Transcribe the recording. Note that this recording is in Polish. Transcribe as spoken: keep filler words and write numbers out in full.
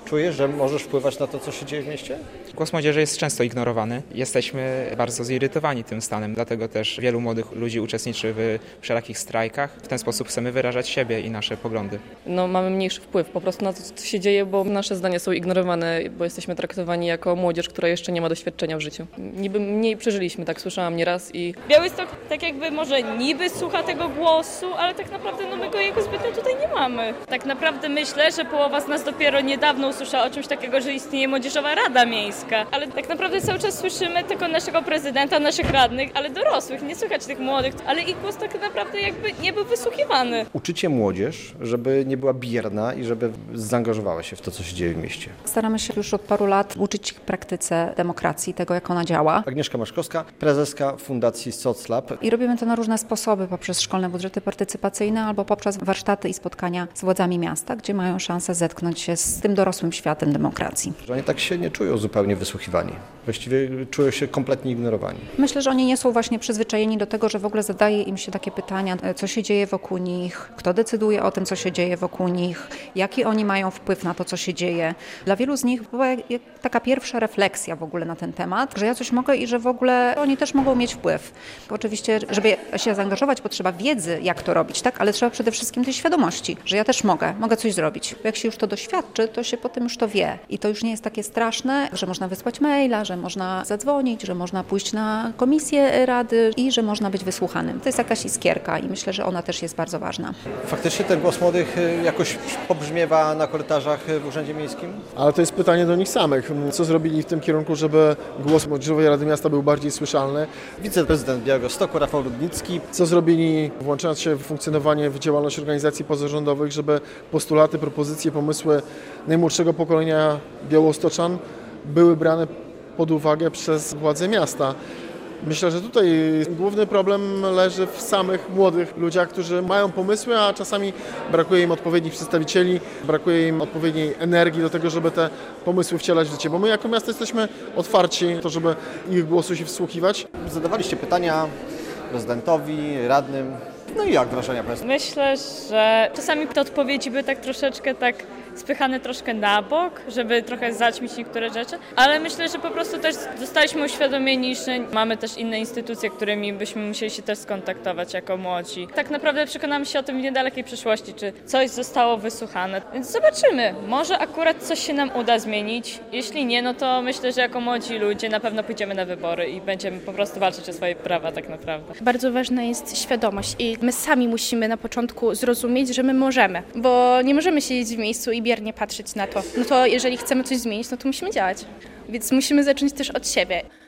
Czujesz, że możesz wpływać na to, co się dzieje w mieście? Głos młodzieży jest często ignorowany. Jesteśmy bardzo zirytowani tym stanem, dlatego też wielu młodych ludzi uczestniczy w wszelakich strajkach. W ten sposób chcemy wyrażać siebie i nasze poglądy. No, mamy mniejszy wpływ po prostu na to, co się dzieje, bo nasze zdania są ignorowane, bo jesteśmy traktowani jako młodzież, która jeszcze nie ma doświadczenia w życiu. Niby mniej przeżyliśmy, tak słyszałam nieraz i... Białystok tak jakby może niby słucha tego głosu, ale tak naprawdę no my go jego zbytnio tutaj nie mamy. Tak naprawdę myślę, że połowa z nas dopiero niedawno usłyszała o czymś takiego, że istnieje Młodzieżowa Rada Miejska, ale tak naprawdę cały czas słyszymy tylko naszego prezydenta, naszych radnych, ale dorosłych, nie słychać tych młodych, ale ich głos tak naprawdę jakby nie był wysłuchiwany. Uczycie młodzież, żeby nie była bierna i żeby zaangażowała się w to, co się dzieje w mieście. Staramy się już od paru lat uczyć ich praktyce demokracji, tego jak ona działa. Agnieszka Maszkowska, prezeska Fundacji SocLab. I robimy to na różne sposoby, poprzez szkolne budżety partycypacyjne albo poprzez warsztaty i spotkania z władzami miasta, gdzie mają szansę zetknąć się z tym dorosłym światem demokracji. Że oni tak się nie czują zupełnie wysłuchiwani. Właściwie czują się kompletnie ignorowani. Myślę, że oni nie są właśnie przyzwyczajeni do tego, że w ogóle zadaje im się takie pytania, co się dzieje wokół nich, kto decyduje o tym, co się dzieje wokół nich, jaki oni mają wpływ na to, co się dzieje. Dla wielu z nich była taka pierwsza refleksja w ogóle na ten temat, że ja coś mogę i że w ogóle oni też mogą mieć wpływ. Oczywiście, żeby się zaangażować, potrzeba wiedzy, jak to robić, tak? Ale trzeba przede wszystkim tej świadomości, że ja też mogę, mogę coś zrobić. Bo jak się już to doświadczy, to się potem już to wie. I to już nie jest takie straszne, że można wysłać maila, że można zadzwonić, że można pójść na komisję rady i że można być wysłuchanym. To jest jakaś iskierka i myślę, że ona też jest bardzo ważna. Faktycznie ten głos młodych jakoś pobrzmiewa na korytarzach w Urzędzie Miejskim? Ale to jest pytanie do nich samych. Co zrobili w tym kierunku, żeby głos Młodzieżowej Rady Miasta był bardziej słyszalny? Wiceprezydent Białegostoku Rafał Rudnicki. Co zrobili, włączając się w funkcjonowanie, w działalność organizacji pozarządowych, żeby postulaty, propozycje, pomysły najmłodszego pokolenia białostoczan były brane pod uwagę przez władze miasta. Myślę, że tutaj główny problem leży w samych młodych ludziach, którzy mają pomysły, a czasami brakuje im odpowiednich przedstawicieli, brakuje im odpowiedniej energii do tego, żeby te pomysły wcielać w życie. Bo my jako miasto jesteśmy otwarci to, żeby ich głosu się wsłuchiwać. Zadawaliście pytania prezydentowi, radnym. No i jak wrażenia Państwa? Myślę, że czasami te odpowiedzi były tak troszeczkę tak spychane troszkę na bok, żeby trochę zaćmić niektóre rzeczy, ale myślę, że po prostu też zostaliśmy uświadomieni, że mamy też inne instytucje, którymi byśmy musieli się też skontaktować jako młodzi. Tak naprawdę przekonamy się o tym w niedalekiej przyszłości, czy coś zostało wysłuchane. Więc zobaczymy, może akurat coś się nam uda zmienić. Jeśli nie, no to myślę, że jako młodzi ludzie na pewno pójdziemy na wybory i będziemy po prostu walczyć o swoje prawa tak naprawdę. Bardzo ważna jest świadomość i my sami musimy na początku zrozumieć, że my możemy, bo nie możemy siedzieć w miejscu i biernie patrzeć na to. No to jeżeli chcemy coś zmienić, no to musimy działać. Więc musimy zacząć też od siebie.